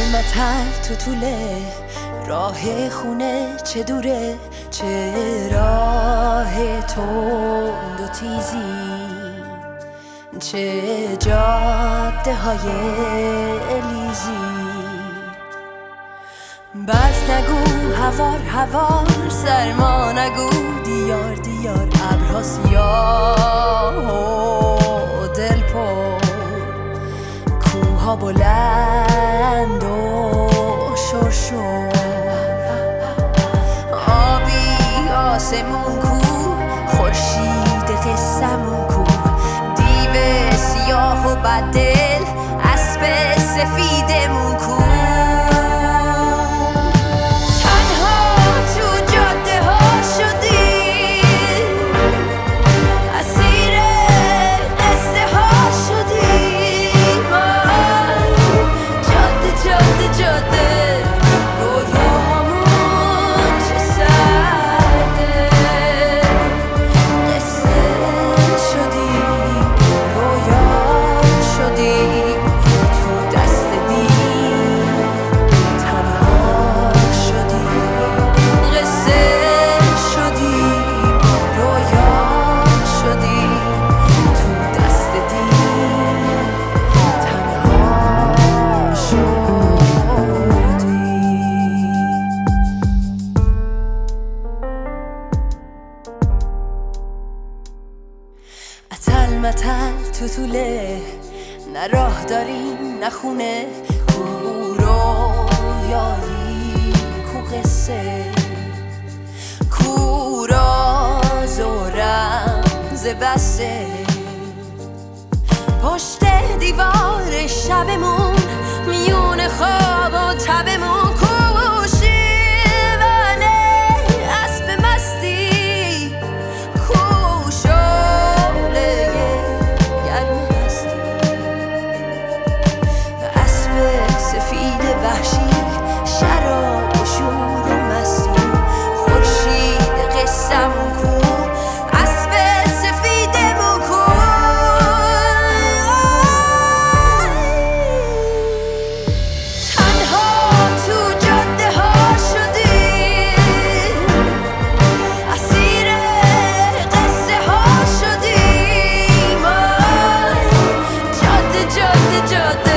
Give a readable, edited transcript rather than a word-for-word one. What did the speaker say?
تو طوله راه خونه، چه دوره چه راه تند و تیزی، چه جاده های لیزی. بس نگو هوار هوار، سرما نگو دیار دیار، ابرها سیاه و دل پر، کوها بلند و شرشر، آبی آسمون کو، خورشید قصمون کو، دیو سیاه و بددل، اسب سفیدمون کو. متل تو طوله، نه راه داریم نه خونه، کو رویایی کو قصه، کو راز و رمز بسه، پشت دیوار شبمون، میون خواب و تبمون، کو شیونه اسب مستی، کو شعله گرم هستی، اسب سفید وحشی، شراب و شور و مستی، خورشید قصمون کو، اسب سفیدمون کو. جاده